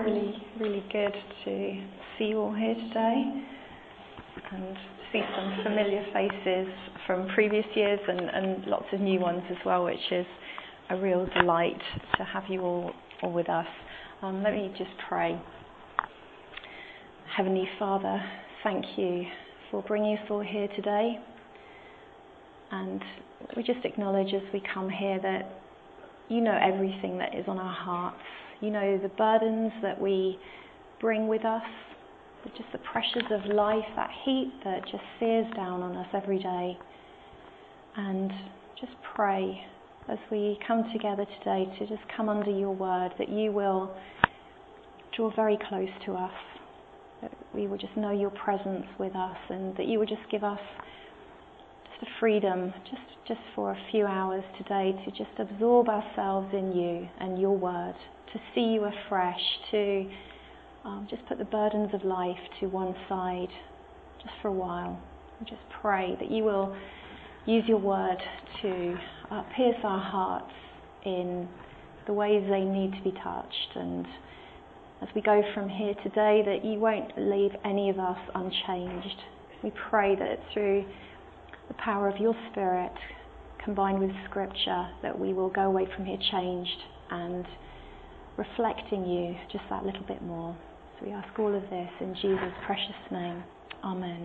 really good to see you all here today and see some familiar faces from previous years and lots of new ones as well, which is a real delight to have you all with us. Let me just pray. Heavenly Father, thank you for bringing us all here today, and we just acknowledge as we come here that you know everything that is on our hearts. You know the burdens that we bring with us, just the pressures of life, that heat that just sears down on us every day. And just pray as we come together today to just come under your word, that you will draw very close to us, that we will just know your presence with us, and that you will just give us just a freedom, just for a few hours today, to just absorb ourselves in you and your word, to see you afresh, to just put the burdens of life to one side just for a while. And just pray that you will use your word to pierce our hearts in the ways they need to be touched. And as we go from here today, that you won't leave any of us unchanged. We pray that through the power of your Spirit, combined with Scripture, that we will go away from here changed and reflecting you just that little bit more. So we ask all of this in Jesus' precious name. Amen.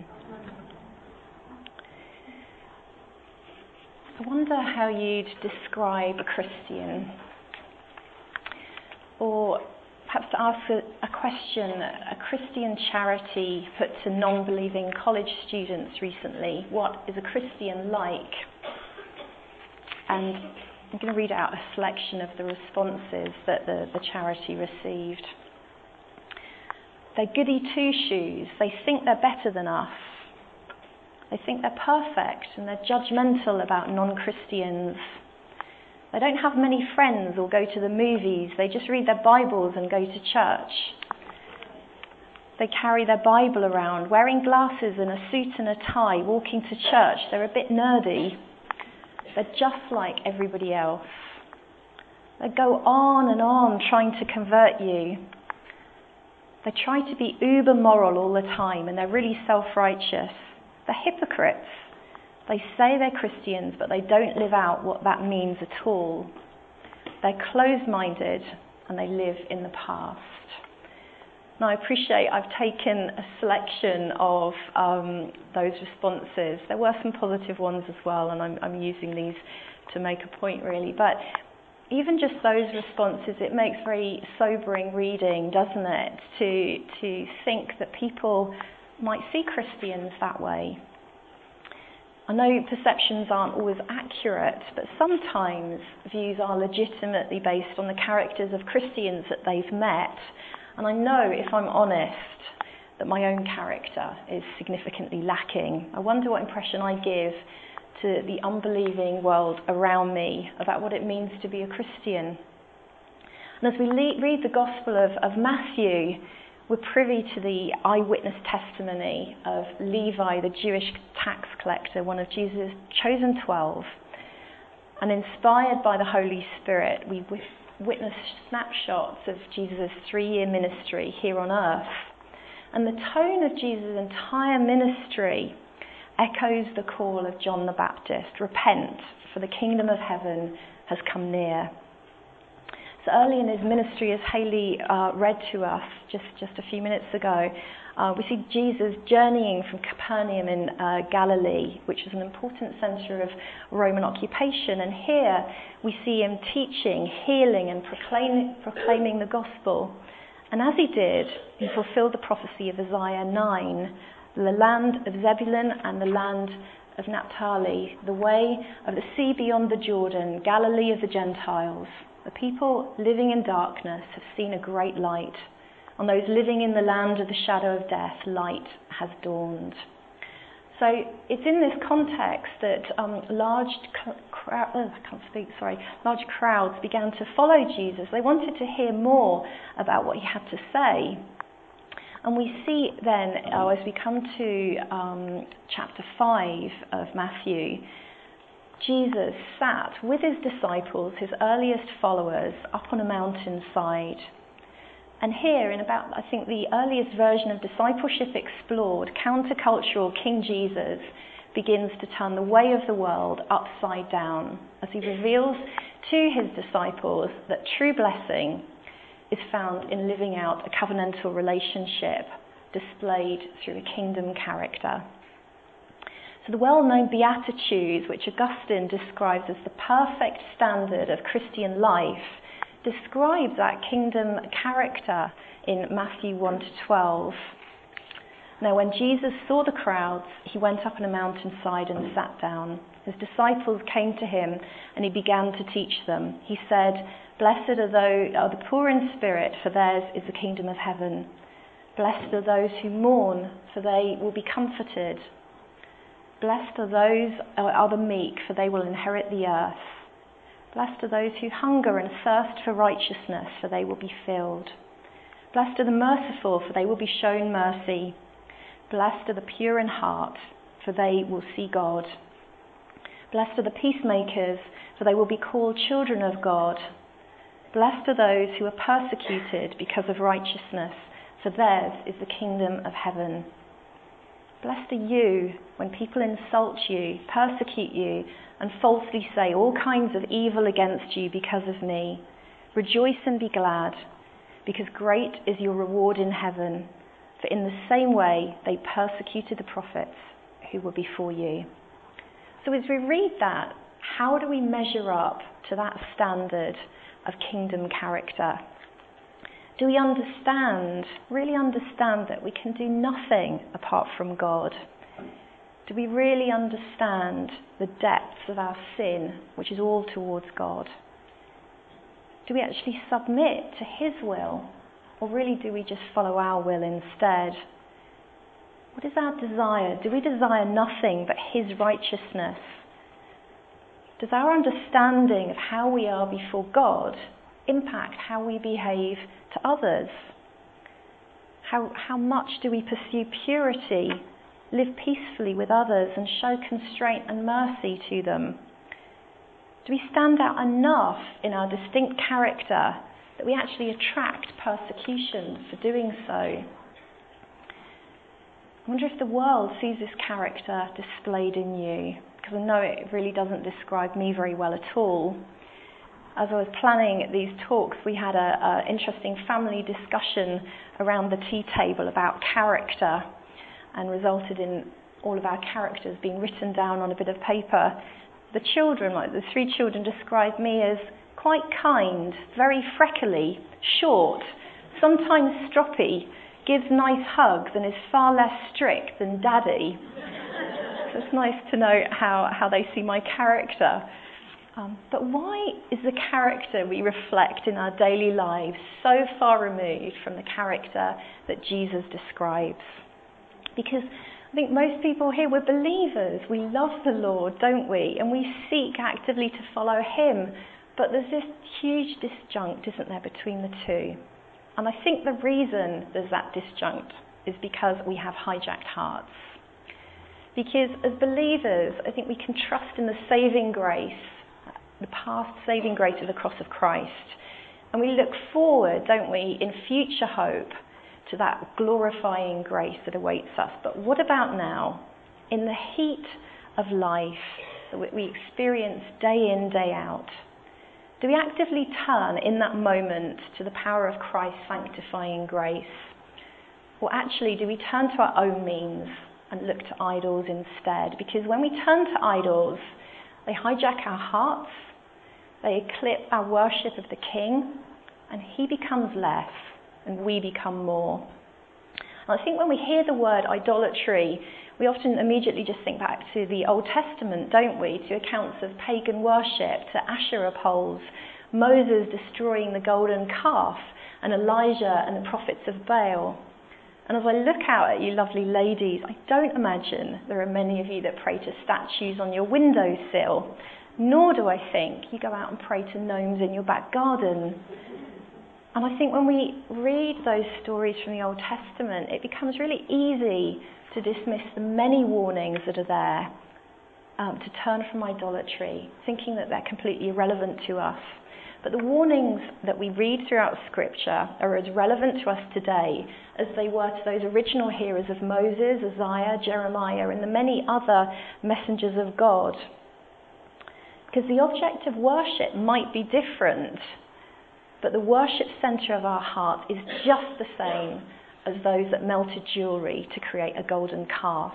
I wonder how you'd describe a Christian, or perhaps to ask a question. A Christian charity put to non-believing college students recently, what is a Christian like? And I'm going to read out a selection of the responses that the charity received. They're goody two-shoes. They think they're better than us. They think they're perfect, and they're judgmental about non-Christians. They don't have many friends or go to the movies. They just read their Bibles and go to church. They carry their Bible around, wearing glasses and a suit and a tie, walking to church. They're a bit nerdy. They're just like everybody else. They go on and on trying to convert you. They try to be uber moral all the time, and they're really self-righteous. They're hypocrites. They say they're Christians, but they don't live out what that means at all. They're closed-minded, and they live in the past. Now, I appreciate I've taken a selection of those responses. There were some positive ones as well, and I'm using these to make a point, really. But even just those responses, it makes very sobering reading, doesn't it, to think that people might see Christians that way. I know perceptions aren't always accurate, but sometimes views are legitimately based on the characters of Christians that they've met. And I know, if I'm honest, that my own character is significantly lacking. I wonder what impression I give to the unbelieving world around me about what it means to be a Christian. And as we read the Gospel of Matthew, we're privy to the eyewitness testimony of Levi, the Jewish tax collector, one of Jesus' chosen 12. And inspired by the Holy Spirit, we witness snapshots of Jesus' 3-year ministry here on earth. And the tone of Jesus' entire ministry echoes the call of John the Baptist: repent, for the kingdom of heaven has come near. So early in his ministry, as Hayley read to us just a few minutes ago, we see Jesus journeying from Capernaum in Galilee, which is an important centre of Roman occupation. And here we see him teaching, healing and proclaiming the gospel. And as he did, he fulfilled the prophecy of Isaiah 9, the land of Zebulun and the land of Naphtali, the way of the sea beyond the Jordan, Galilee of the Gentiles. The people living in darkness have seen a great light. On those living in the land of the shadow of death, light has dawned. So it's in this context that large crowds began to follow Jesus. They wanted to hear more about what he had to say. And we see then, as we come to chapter 5 of Matthew, Jesus sat with his disciples, his earliest followers, up on a mountainside. And here, in about, I think, the earliest version of Discipleship Explored, countercultural King Jesus begins to turn the way of the world upside down as he reveals to his disciples that true blessing is found in living out a covenantal relationship displayed through a kingdom character. So the well-known Beatitudes, which Augustine describes as the perfect standard of Christian life, describe that kingdom character in Matthew 1-12. Now, when Jesus saw the crowds, he went up on a mountainside and sat down. His disciples came to him, and he began to teach them. He said, "Blessed are the poor in spirit, for theirs is the kingdom of heaven. Blessed are those who mourn, for they will be comforted. Blessed are the meek, for they will inherit the earth. Blessed are those who hunger and thirst for righteousness, for they will be filled. Blessed are the merciful, for they will be shown mercy. Blessed are the pure in heart, for they will see God. Blessed are the peacemakers, for they will be called children of God. Blessed are those who are persecuted because of righteousness, for theirs is the kingdom of heaven. Blessed are you when people insult you, persecute you, and falsely say all kinds of evil against you because of me. Rejoice and be glad, because great is your reward in heaven. For in the same way they persecuted the prophets who were before you." So as we read that, how do we measure up to that standard of kingdom character? Do we really understand that we can do nothing apart from God? Do we really understand the depths of our sin, which is all towards God? Do we actually submit to his will, or really do we just follow our will instead? What is our desire? Do we desire nothing but his righteousness? Does our understanding of how we are before God impact how we behave to others? How much do we pursue purity, live peacefully with others, and show constraint and mercy to them? Do we stand out enough in our distinct character that we actually attract persecution for doing so? I wonder if the world sees this character displayed in you, because I know it really doesn't describe me very well at all. As I was planning these talks, we had an interesting family discussion around the tea table about character, and resulted in all of our characters being written down on a bit of paper. The children, like the 3 children, described me as quite kind, very freckly, short, sometimes stroppy, gives nice hugs, and is far less strict than Daddy. So it's nice to know how they see my character. But why is the character we reflect in our daily lives so far removed from the character that Jesus describes? Because I think most people here, we're believers. We love the Lord, don't we? And we seek actively to follow him. But there's this huge disjunct, isn't there, between the two? And I think the reason there's that disjunct is because we have hijacked hearts. Because as believers, I think we can trust in the saving grace, the past saving grace of the cross of Christ. And we look forward, don't we, in future hope to that glorifying grace that awaits us. But what about now? In the heat of life that we experience day in, day out, do we actively turn in that moment to the power of Christ's sanctifying grace? Or actually, do we turn to our own means and look to idols instead? Because when we turn to idols, they hijack our hearts, they eclipse our worship of the King, and he becomes less and we become more. And I think when we hear the word idolatry, we often immediately just think back to the Old Testament, don't we? To accounts of pagan worship, to Asherah poles, Moses destroying the golden calf, and Elijah and the prophets of Baal. And as I look out at you lovely ladies, I don't imagine there are many of you that pray to statues on your windowsill, nor do I think you go out and pray to gnomes in your back garden. And I think when we read those stories from the Old Testament, it becomes really easy to dismiss the many warnings that are there to turn from idolatry, thinking that they're completely irrelevant to us. But the warnings that we read throughout Scripture are as relevant to us today as they were to those original hearers of Moses, Isaiah, Jeremiah, and the many other messengers of God. Because the object of worship might be different, but the worship centre of our heart is just the same as those that melted jewellery to create a golden calf.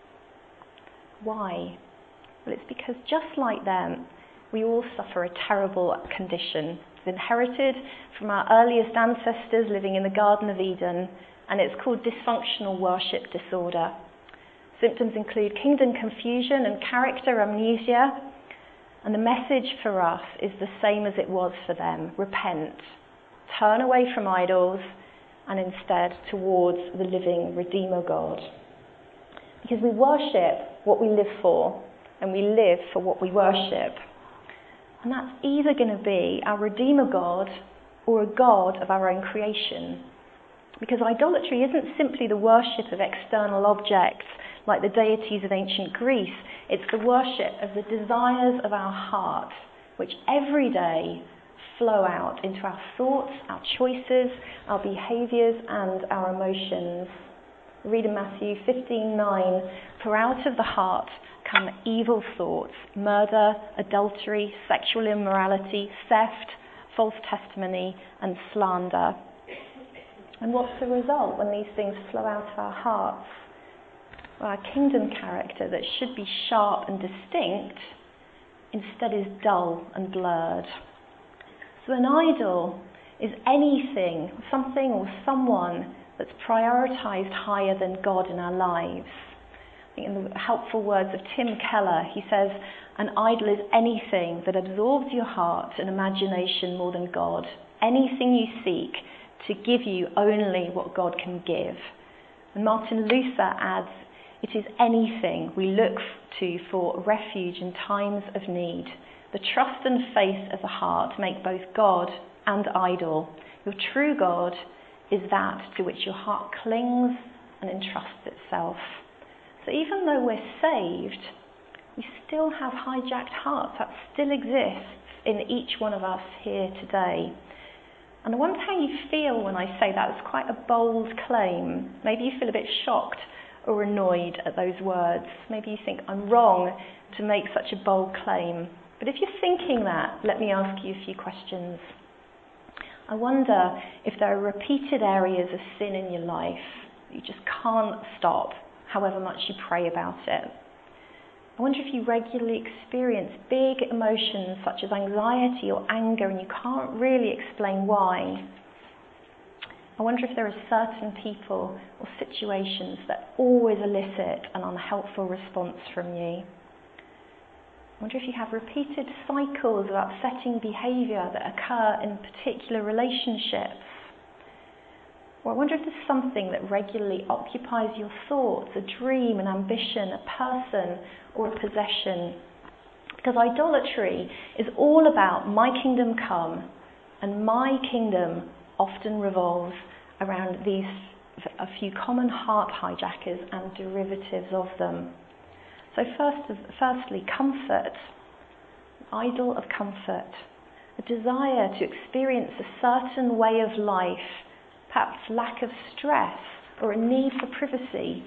Why? Well, it's because just like them, we all suffer a terrible condition. It's inherited from our earliest ancestors living in the Garden of Eden, and it's called dysfunctional worship disorder. Symptoms include kingdom confusion and character amnesia, and the message for us is the same as it was for them. Repent. Turn away from idols and instead towards the living Redeemer God. Because we worship what we live for, and we live for what we worship. And that's either going to be our Redeemer God or a God of our own creation. Because idolatry isn't simply the worship of external objects like the deities of ancient Greece. It's the worship of the desires of our heart, which every day flow out into our thoughts, our choices, our behaviours and our emotions. We read in Matthew 15:9, "For out of the heart come evil thoughts, murder, adultery, sexual immorality, theft, false testimony and slander." And what's the result when these things flow out of our hearts? Well, our kingdom character that should be sharp and distinct instead is dull and blurred. So an idol is anything, something or someone that's prioritised higher than God in our lives. I think in the helpful words of Tim Keller, he says, an idol is anything that absorbs your heart and imagination more than God. Anything you seek to give you only what God can give. And Martin Luther adds, it is anything we look to for refuge in times of need. The trust and faith of the heart make both God and idol. Your true God is that to which your heart clings and entrusts itself. So even though we're saved, we still have hijacked hearts. That still exists in each one of us here today. And I wonder how you feel when I say that. It's quite a bold claim. Maybe you feel a bit shocked or annoyed at those words. Maybe you think I'm wrong to make such a bold claim. But if you're thinking that, let me ask you a few questions. I wonder if there are repeated areas of sin in your life that you just can't stop, however much you pray about it. I wonder if you regularly experience big emotions such as anxiety or anger and you can't really explain why. I wonder if there are certain people or situations that always elicit an unhelpful response from you. I wonder if you have repeated cycles of upsetting behaviour that occur in particular relationships. Or I wonder if there's something that regularly occupies your thoughts, a dream, an ambition, a person, or a possession. Because idolatry is all about my kingdom come, and my kingdom often revolves around these a few common heart hijackers and derivatives of them. So firstly, comfort, idol of comfort, a desire to experience a certain way of life, perhaps lack of stress or a need for privacy.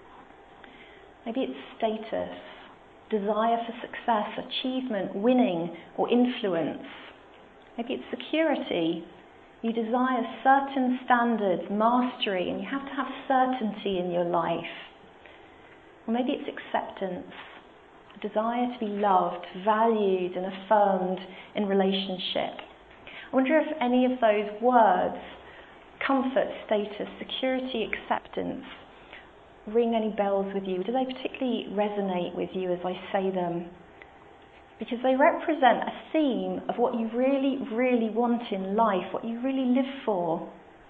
Maybe it's status, desire for success, achievement, winning or influence. Maybe it's security. You desire certain standards, mastery, and you have to have certainty in your life. Or maybe it's acceptance, a desire to be loved, valued and affirmed in relationship. I wonder if any of those words, comfort, status, security, acceptance, ring any bells with you? Do they particularly resonate with you as I say them? Because they represent a theme of what you really, really want in life, what you really live for.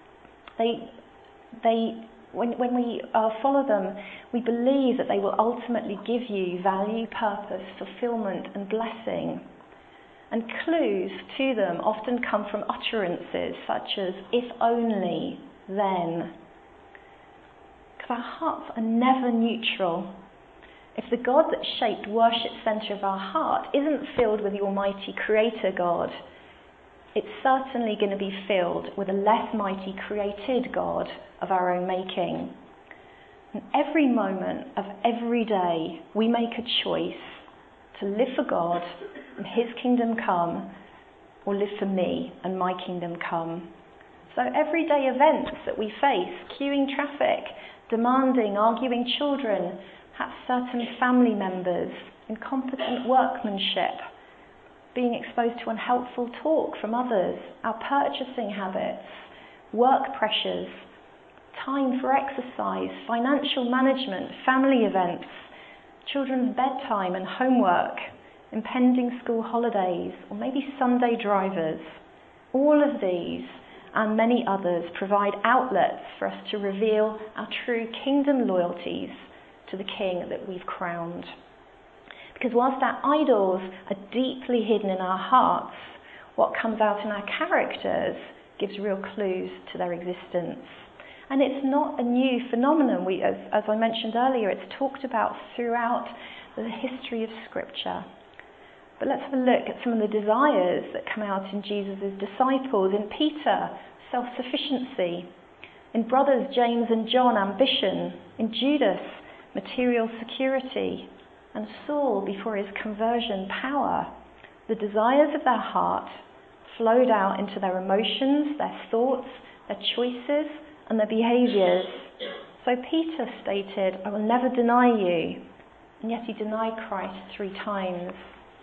When we follow them, we believe that they will ultimately give you value, purpose, fulfillment and blessing. And clues to them often come from utterances such as, if only, then. Because our hearts are never neutral. If the God that shaped worship centre of our heart isn't filled with the Almighty Creator God, it's certainly going to be filled with a less mighty created God of our own making. And every moment of every day, we make a choice to live for God and His kingdom come, or live for me and my kingdom come. So everyday events that we face, queuing traffic, demanding, arguing children, perhaps certain family members, incompetent workmanship, being exposed to unhelpful talk from others, our purchasing habits, work pressures, time for exercise, financial management, family events, children's bedtime and homework, impending school holidays, or maybe Sunday drivers. All of these and many others provide outlets for us to reveal our true kingdom loyalties to the King that we've crowned. Because whilst our idols are deeply hidden in our hearts, what comes out in our characters gives real clues to their existence. And it's not a new phenomenon. As I mentioned earlier, it's talked about throughout the history of Scripture. But let's have a look at some of the desires that come out in Jesus' disciples. In Peter, self-sufficiency. In brothers James and John, ambition. In Judas, material security. And Saul, before his conversion, power. The desires of their heart flowed out into their emotions, their thoughts, their choices, and their behaviours. So Peter stated, "I will never deny you," and yet he denied Christ 3 times.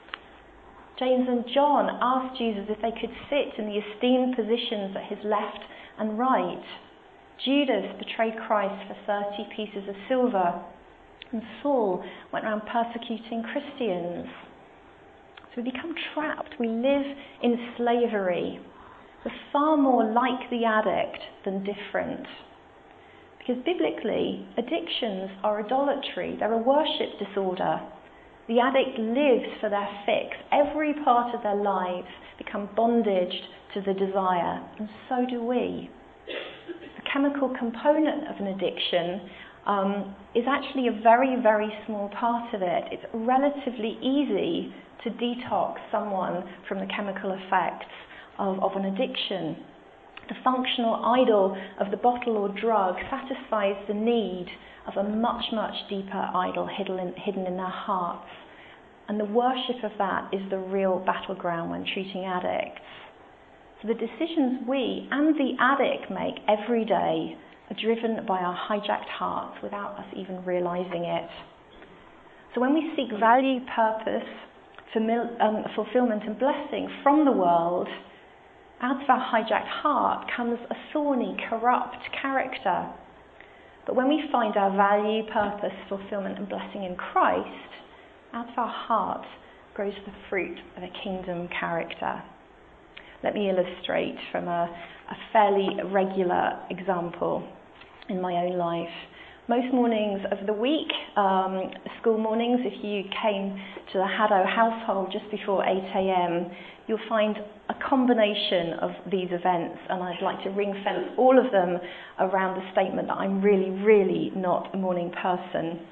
James and John asked Jesus if they could sit in the esteemed positions at his left and right. Judas betrayed Christ for 30 pieces of silver, and Saul went around persecuting Christians. So we become trapped. We live in slavery. We're far more like the addict than different. Because biblically, addictions are idolatry. They're a worship disorder. The addict lives for their fix. Every part of their lives become bondage to the desire, and so do we. The chemical component of an addiction is actually a very, very small part of it. It's relatively easy to detox someone from the chemical effects of an addiction. The functional idol of the bottle or drug satisfies the need of a much, much deeper idol hidden in their hearts. And the worship of that is the real battleground when treating addicts. So the decisions we and the addict make every day are driven by our hijacked hearts without us even realising it. So when we seek value, purpose, fulfillment and blessing from the world, out of our hijacked heart comes a thorny, corrupt character. But when we find our value, purpose, fulfillment and blessing in Christ, out of our heart grows the fruit of a kingdom character. Let me illustrate from a fairly regular example in my own life. Most mornings of the week, school mornings, if you came to the Haddo household just before 8 a.m, you'll find a combination of these events, and I'd like to ring fence all of them around the statement that I'm really, really not a morning person.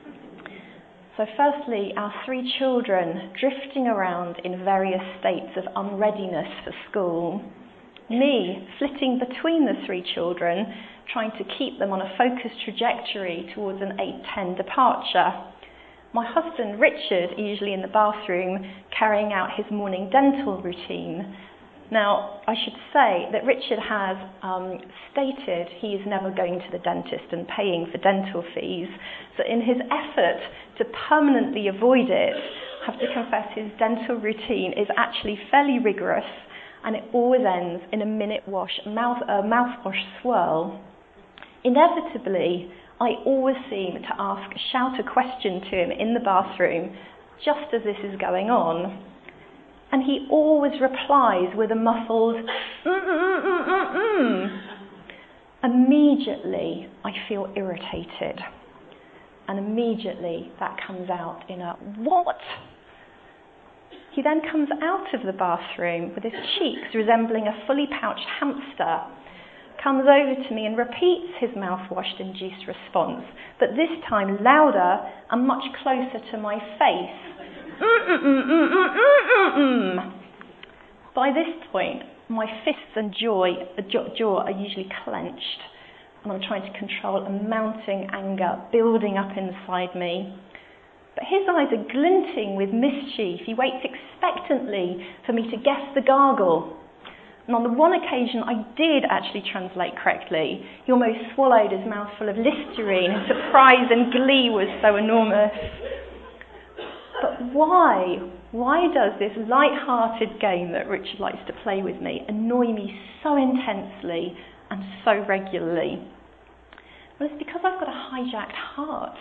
So firstly, our 3 children drifting around in various states of unreadiness for school. Me flitting between the 3 children, trying to keep them on a focused trajectory towards an 8:10 departure. My husband Richard, usually in the bathroom, carrying out his morning dental routine. Now, I should say that Richard has stated he is never going to the dentist and paying for dental fees. So in his effort to permanently avoid it, I have to confess his dental routine is actually fairly rigorous, and it always ends in a minute mouthwash swirl. Inevitably, I always seem to shout a question to him in the bathroom just as this is going on. And he always replies with a muffled Immediately, I feel irritated. And immediately that comes out in a "what?" He then comes out of the bathroom with his cheeks resembling a fully pouched hamster, comes over to me and repeats his mouthwash-induced response, but this time louder and much closer to my face. By this point, my fists and jaw are usually clenched, and I'm trying to control a mounting anger building up inside me. But his eyes are glinting with mischief. He waits expectantly for me to guess the gargle. And on the one occasion I did actually translate correctly, he almost swallowed his mouthful of Listerine. His surprise and glee was so enormous. But why? Why does this light-hearted game that Richard likes to play with me annoy me so intensely and so regularly? Well, it's because I've got a hijacked heart.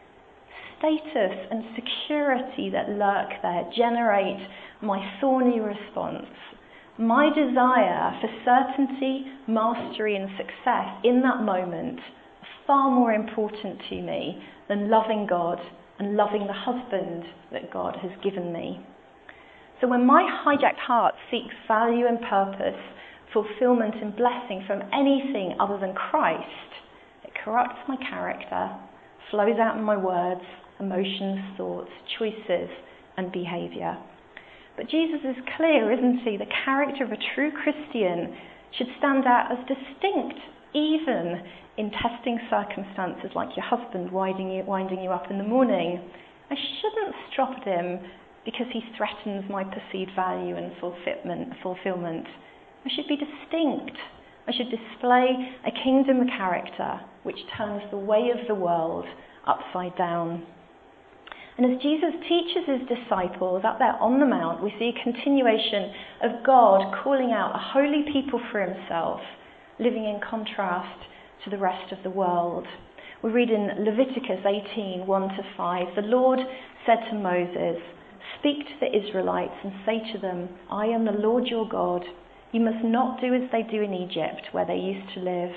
Status and security that lurk there generate my thorny response. My desire for certainty, mastery and success in that moment are far more important to me than loving God and loving the husband that God has given me. So when my hijacked heart seeks value and purpose, fulfillment and blessing from anything other than Christ, it corrupts my character, flows out in my words, emotions, thoughts, choices and behaviour. But Jesus is clear, isn't he? The character of a true Christian should stand out as distinct, even in testing circumstances like your husband winding you up in the morning. I shouldn't strop at him because he threatens my perceived value and fulfillment. I should be distinct. I should display a kingdom character which turns the way of the world upside down. And as Jesus teaches his disciples up there on the Mount, we see a continuation of God calling out a holy people for himself, living in contrast to the rest of the world. We read in Leviticus 18, 1-5, the Lord said to Moses, "Speak to the Israelites and say to them, I am the Lord your God. You must not do as they do in Egypt, where you used to live.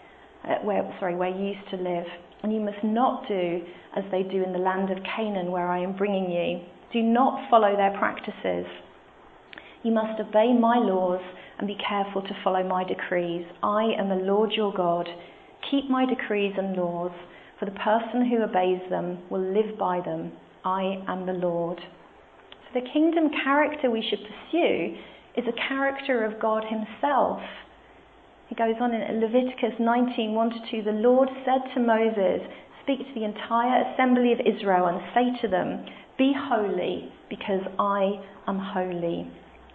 And you must not do as they do in the land of Canaan, where I am bringing you. Do not follow their practices. You must obey my laws and be careful to follow my decrees. I am the Lord your God. Keep my decrees and laws, for the person who obeys them will live by them. I am the Lord." So the kingdom character we should pursue is a character of God himself. He goes on in Leviticus 19, 1-2, the Lord said to Moses, "Speak to the entire assembly of Israel and say to them, be holy, because I am holy."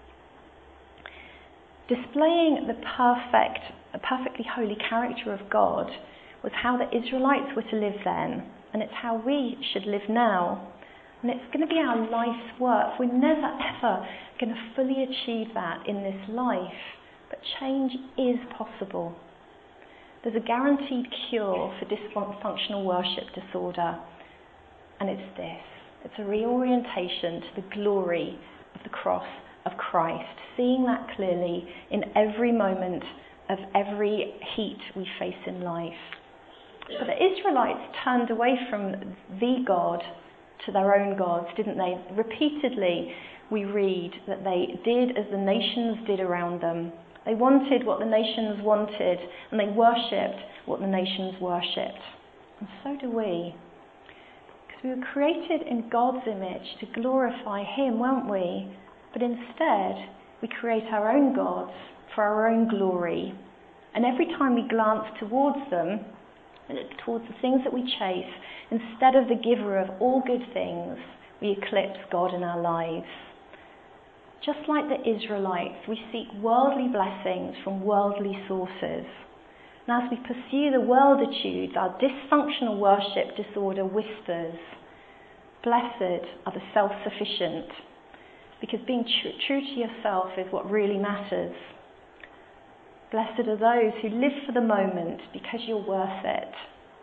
Displaying the perfectly holy character of God was how the Israelites were to live then, and it's how we should live now. And it's going to be our life's work. We're never ever going to fully achieve that in this life. But change is possible. There's a guaranteed cure for dysfunctional worship disorder, and it's this. It's a reorientation to the glory of the cross of Christ, seeing that clearly in every moment of every heat we face in life. But the Israelites turned away from the God to their own gods, didn't they? Repeatedly we read that they did as the nations did around them. They wanted what the nations wanted, and they worshipped what the nations worshipped. And so do we. Because we were created in God's image to glorify him, weren't we? But instead, we create our own gods for our own glory. And every time we glance towards them, towards the things that we chase, instead of the giver of all good things, we eclipse God in our lives. Just like the Israelites, we seek worldly blessings from worldly sources. And as we pursue the worlditudes, our dysfunctional worship disorder whispers, "Blessed are the self-sufficient," because being true to yourself is what really matters. Blessed are those who live for the moment because you're worth it.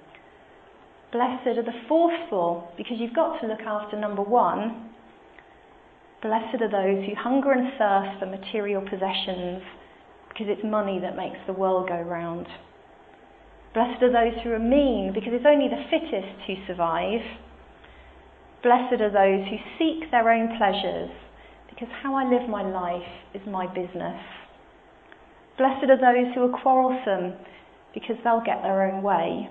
Blessed are the forceful because you've got to look after number one. Blessed are those who hunger and thirst for material possessions because it's money that makes the world go round. Blessed are those who are mean because it's only the fittest who survive. Blessed are those who seek their own pleasures because how I live my life is my business. Blessed are those who are quarrelsome because they'll get their own way.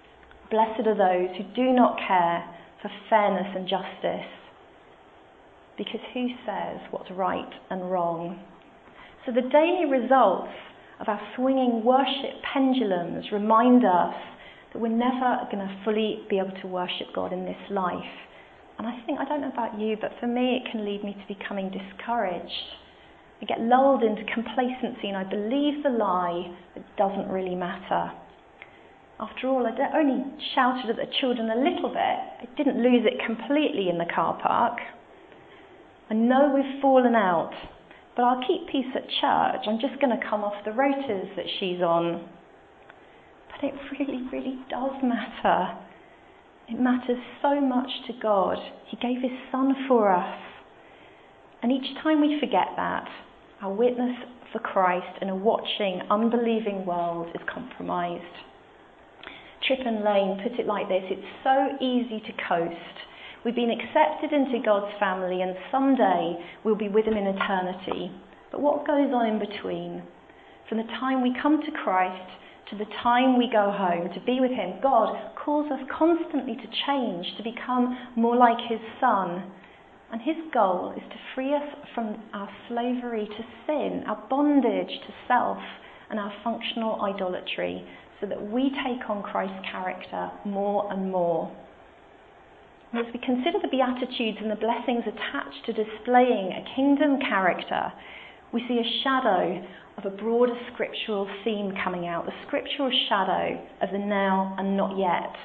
Blessed are those who do not care for fairness and justice because who says what's right and wrong? So the daily results of our swinging worship pendulums remind us that we're never going to fully be able to worship God in this life. And I don't know about you, but for me it can lead me to becoming discouraged. I get lulled into complacency and I believe the lie that it doesn't really matter. After all, I only shouted at the children a little bit. I didn't lose it completely in the car park. I know we've fallen out, but I'll keep peace at church. I'm just going to come off the rotas that she's on. But it really, really does matter. It matters so much to God. He gave his Son for us. And each time we forget that, our witness for Christ in a watching, unbelieving world is compromised. Tripp and Lane put it like this: it's so easy to coast. We've been accepted into God's family and someday we'll be with him in eternity. But what goes on in between? From the time we come to Christ to the time we go home to be with him, God calls us constantly to change, to become more like his Son. And his goal is to free us from our slavery to sin, our bondage to self, and our functional idolatry, so that we take on Christ's character more and more. And as we consider the Beatitudes and the blessings attached to displaying a kingdom character, we see a shadow of a broader scriptural theme coming out, the scriptural shadow of the now and not yet.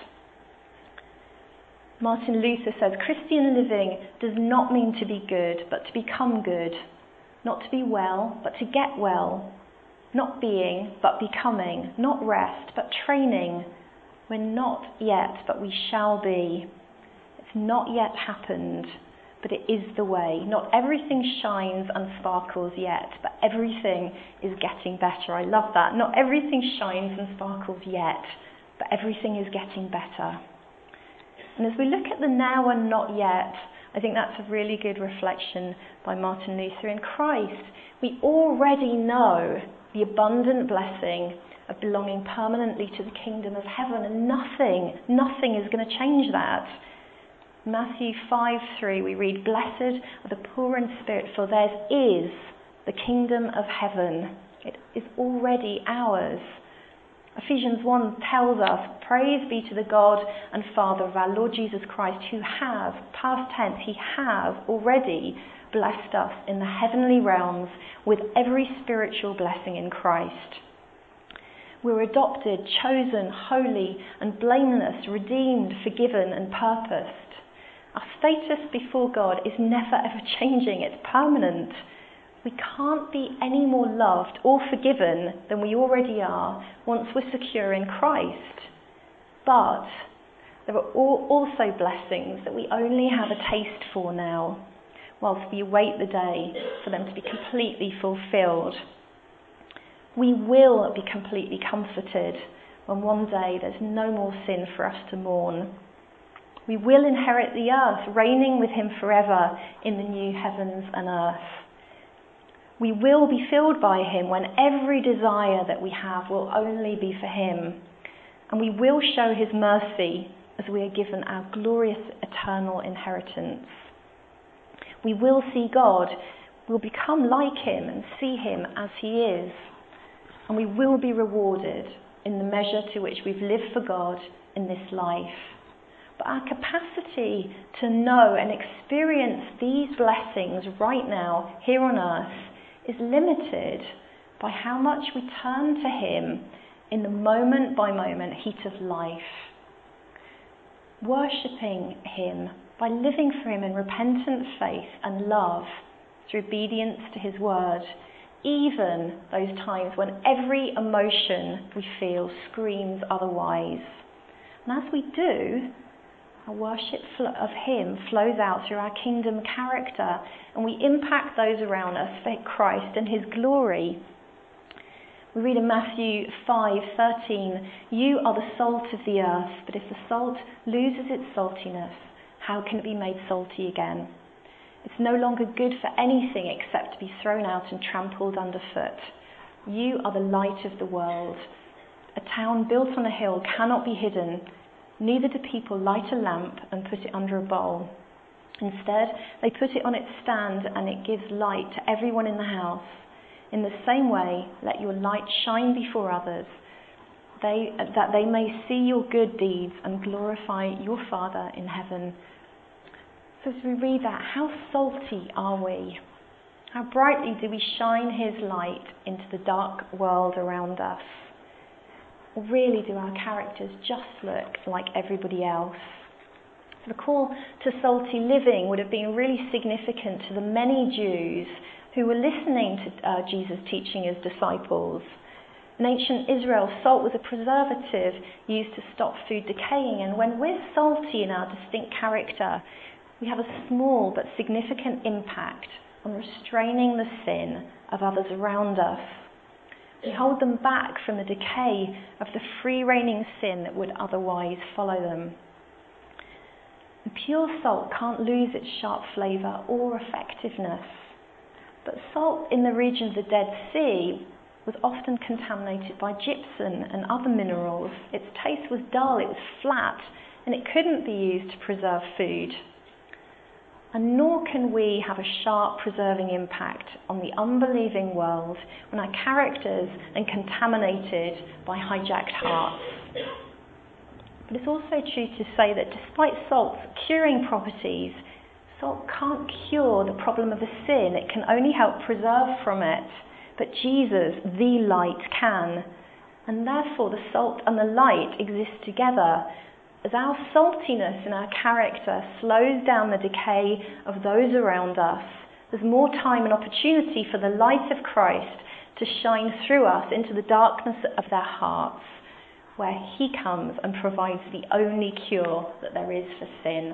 Martin Luther says, Christian living does not mean to be good, but to become good. Not to be well, but to get well. Not being, but becoming. Not rest, but training. We're not yet, but we shall be. It's not yet happened, but it is the way. Not everything shines and sparkles yet, but everything is getting better. I love that. Not everything shines and sparkles yet, but everything is getting better. And as we look at the now and not yet, I think that's a really good reflection by Martin Luther. In Christ, we already know the abundant blessing of belonging permanently to the kingdom of heaven, and nothing is going to change that. Matthew 5:3 we read, "Blessed are the poor in spirit, for theirs is the kingdom of heaven." It is already ours. Ephesians 1 tells us, "Praise be to the God and Father of our Lord Jesus Christ, who has," past tense, he has already blessed us in the heavenly realms with every spiritual blessing in Christ. We're adopted, chosen, holy and blameless, redeemed, forgiven and purposed. Our status before God is never ever changing, it's permanent. We can't be any more loved or forgiven than we already are once we're secure in Christ. But there are also blessings that we only have a taste for now, whilst we await the day for them to be completely fulfilled. We will be completely comforted when one day there's no more sin for us to mourn. We will inherit the earth, reigning with him forever in the new heavens and earth. We will be filled by him when every desire that we have will only be for him. And we will show his mercy as we are given our glorious eternal inheritance. We will see God, we'll become like him and see him as he is. And we will be rewarded in the measure to which we've lived for God in this life. But our capacity to know and experience these blessings right now, here on earth, is limited by how much we turn to him in the moment by moment heat of life. Worshipping him by living for him in repentant faith and love through obedience to his word, even those times when every emotion we feel screams otherwise. And as we do, our worship of him flows out through our kingdom character, and we impact those around us for Christ and his glory. We read in Matthew 5:13, "You are the salt of the earth, but if the salt loses its saltiness, how can it be made salty again? It's no longer good for anything except to be thrown out and trampled underfoot. You are the light of the world. A town built on a hill cannot be hidden. Neither do people light a lamp and put it under a bowl. Instead, they put it on its stand and it gives light to everyone in the house. In the same way, let your light shine before others, that they may see your good deeds and glorify your Father in heaven. So as we read that, how salty are we? How brightly do we shine his light into the dark world around us? Or really do our characters just look like everybody else? The call to salty living would have been really significant to the many Jews who were listening to Jesus teaching his disciples. In ancient Israel, salt was a preservative used to stop food decaying, and when we're salty in our distinct character, we have a small but significant impact on restraining the sin of others around us. We hold them back from the decay of the free-reigning sin that would otherwise follow them. And pure salt can't lose its sharp flavour or effectiveness. But salt in the region of the Dead Sea was often contaminated by gypsum and other minerals. Its taste was dull, it was flat, and it couldn't be used to preserve food. And nor can we have a sharp preserving impact on the unbelieving world when our characters are contaminated by hijacked hearts. But it's also true to say that despite salt's curing properties, salt can't cure the problem of the sin. It can only help preserve from it. But Jesus, the light, can. And therefore the salt and the light exist together. As our saltiness in our character slows down the decay of those around us, there's more time and opportunity for the light of Christ to shine through us into the darkness of their hearts, where he comes and provides the only cure that there is for sin.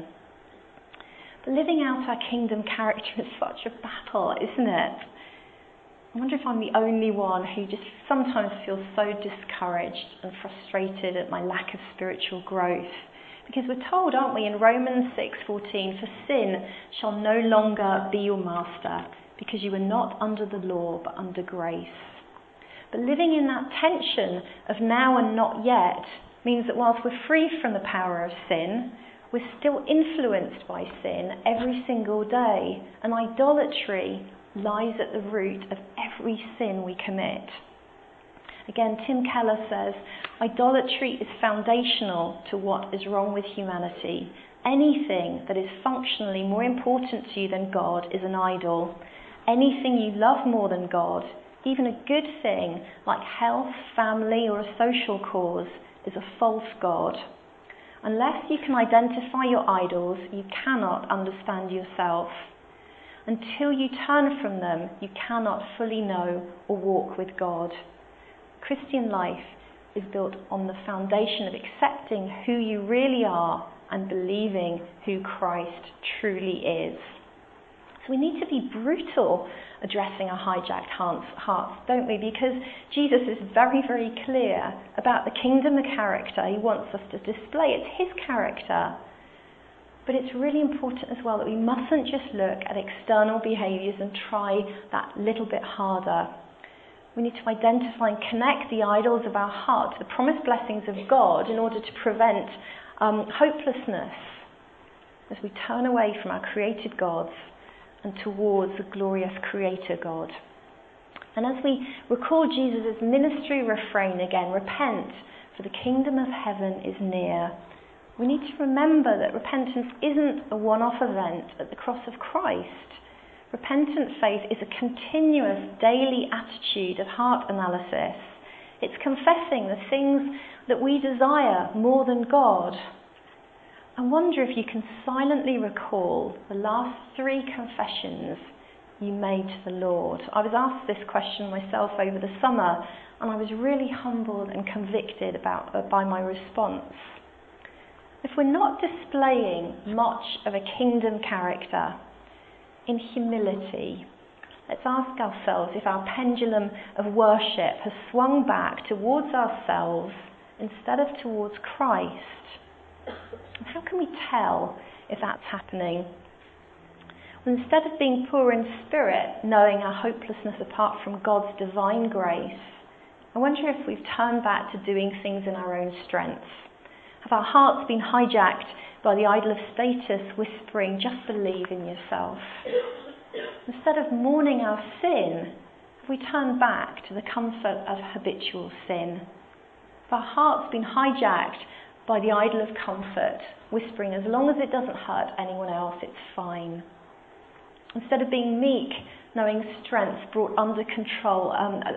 But living out our kingdom character is such a battle, isn't it? I wonder if I'm the only one who just sometimes feels so discouraged and frustrated at my lack of spiritual growth. Because we're told, aren't we, in Romans 6:14, for sin shall no longer be your master, because you are not under the law but under grace. But living in that tension of now and not yet means that whilst we're free from the power of sin, we're still influenced by sin every single day, and idolatry lies at the root of every sin we commit. Again, Tim Keller says, idolatry is foundational to what is wrong with humanity. Anything that is functionally more important to you than God is an idol. Anything you love more than God, even a good thing like health, family, or a social cause, is a false god. Unless you can identify your idols, you cannot understand yourself. Until you turn from them, you cannot fully know or walk with God. Christian life is built on the foundation of accepting who you really are and believing who Christ truly is. So we need to be brutal addressing our hijacked hearts, don't we? Because Jesus is very, very clear about the kingdom of character he wants us to display. It's his character. But it's really important as well that we mustn't just look at external behaviours and try that little bit harder. We need to identify and connect the idols of our heart to the promised blessings of God in order to prevent hopelessness as we turn away from our created gods and towards the glorious Creator God. And as we recall Jesus' ministry refrain again, repent, for the kingdom of heaven is near. We need to remember that repentance isn't a one-off event at the cross of Christ. Repentant faith is a continuous daily attitude of heart analysis. It's confessing the things that we desire more than God. I wonder if you can silently recall the last 3 confessions you made to the Lord. I was asked this question myself over the summer, and I was really humbled and convicted by my response. If we're not displaying much of a kingdom character in humility, let's ask ourselves if our pendulum of worship has swung back towards ourselves instead of towards Christ. And how can we tell if that's happening? Well, instead of being poor in spirit, knowing our hopelessness apart from God's divine grace, I wonder if we've turned back to doing things in our own strength. Have our hearts been hijacked by the idol of status whispering, just believe in yourself? Instead of mourning our sin, have we turned back to the comfort of habitual sin? Have our hearts been hijacked by the idol of comfort, whispering, as long as it doesn't hurt anyone else, it's fine? Instead of being meek, knowing strength brought under control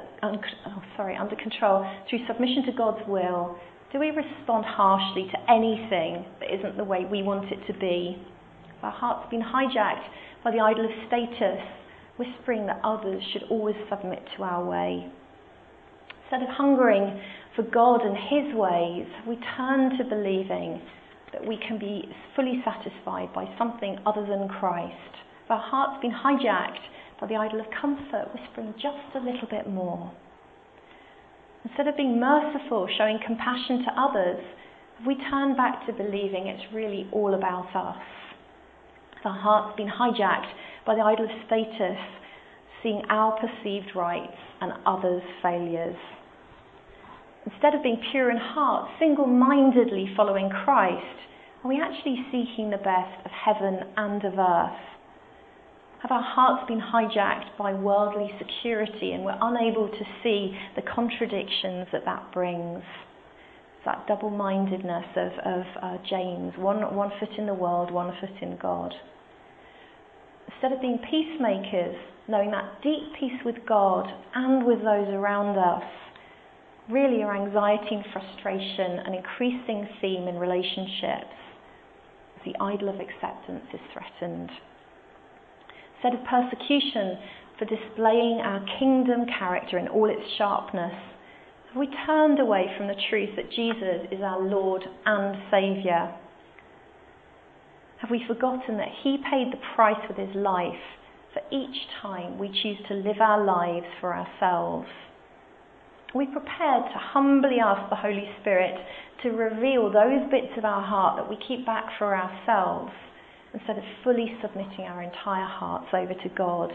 through submission to God's will, do we respond harshly to anything that isn't the way we want it to be? Have our hearts been hijacked by the idol of status, whispering that others should always submit to our way? Instead of hungering for God and his ways, have we turned to believing that we can be fully satisfied by something other than Christ? Have our hearts been hijacked by the idol of comfort, whispering just a little bit more? Instead of being merciful, showing compassion to others, have we turned back to believing it's really all about us? Have our hearts been hijacked by the idol of status, seeing our perceived rights and others' failures? Instead of being pure in heart, single-mindedly following Christ, are we actually seeking the best of heaven and of earth? Have our hearts been hijacked by worldly security and we're unable to see the contradictions that brings? That double-mindedness of James, one foot in the world, one foot in God. Instead of being peacemakers, knowing that deep peace with God and with those around us, really our anxiety and frustration, an increasing theme in relationships, as the idol of acceptance is threatened. Instead of persecution for displaying our kingdom character in all its sharpness, have we turned away from the truth that Jesus is our Lord and Saviour? Have we forgotten that he paid the price with his life for each time we choose to live our lives for ourselves? Are we prepared to humbly ask the Holy Spirit to reveal those bits of our heart that we keep back for ourselves, instead of fully submitting our entire hearts over to God?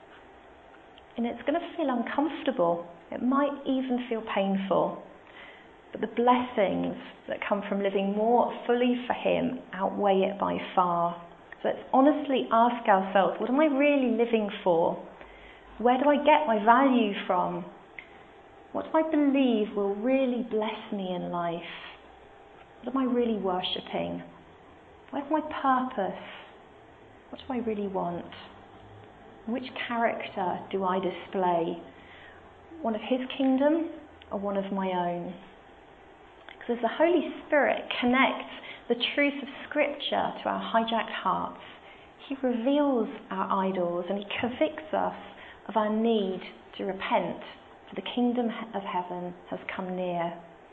And it's going to feel uncomfortable. It might even feel painful. But the blessings that come from living more fully for him outweigh it by far. So let's honestly ask ourselves, what am I really living for? Where do I get my value from? What do I believe will really bless me in life? What am I really worshipping? Where's my purpose? What do I really want? Which character do I display? One of his kingdom or one of my own? Because as the Holy Spirit connects the truth of Scripture to our hijacked hearts, he reveals our idols and he convicts us of our need to repent, for the kingdom of heaven has come near.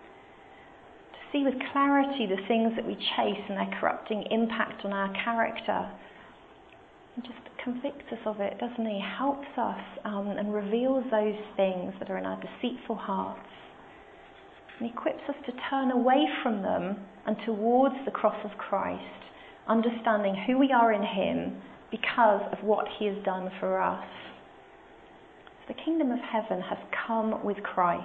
See with clarity the things that we chase and their corrupting impact on our character. He just convicts us of it, doesn't he? Helps us and reveals those things that are in our deceitful hearts. And equips us to turn away from them and towards the cross of Christ, understanding who we are in him because of what he has done for us. The kingdom of heaven has come with Christ.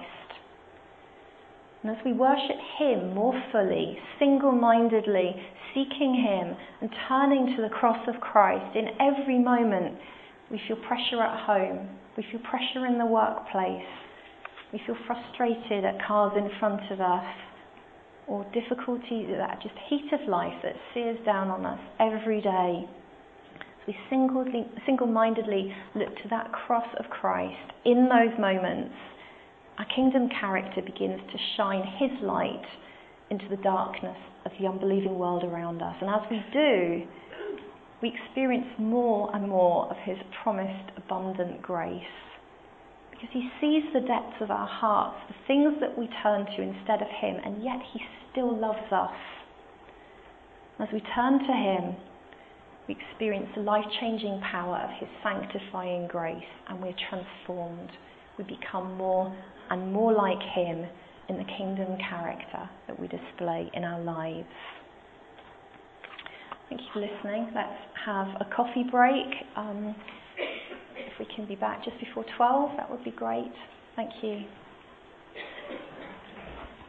And as we worship him more fully, single-mindedly, seeking him and turning to the cross of Christ in every moment, we feel pressure at home, we feel pressure in the workplace, we feel frustrated at cars in front of us, or difficulty, that just heat of life that sears down on us every day. As we single-mindedly look to that cross of Christ in those moments, our kingdom character begins to shine his light into the darkness of the unbelieving world around us. And as we do, we experience more and more of his promised abundant grace. Because he sees the depths of our hearts, the things that we turn to instead of him, and yet he still loves us. As we turn to him, we experience the life-changing power of his sanctifying grace, and we're transformed. We become more and more like him in the kingdom character that we display in our lives. Thank you for listening. Let's have a coffee break. If we can be back just before 12, that would be great. Thank you.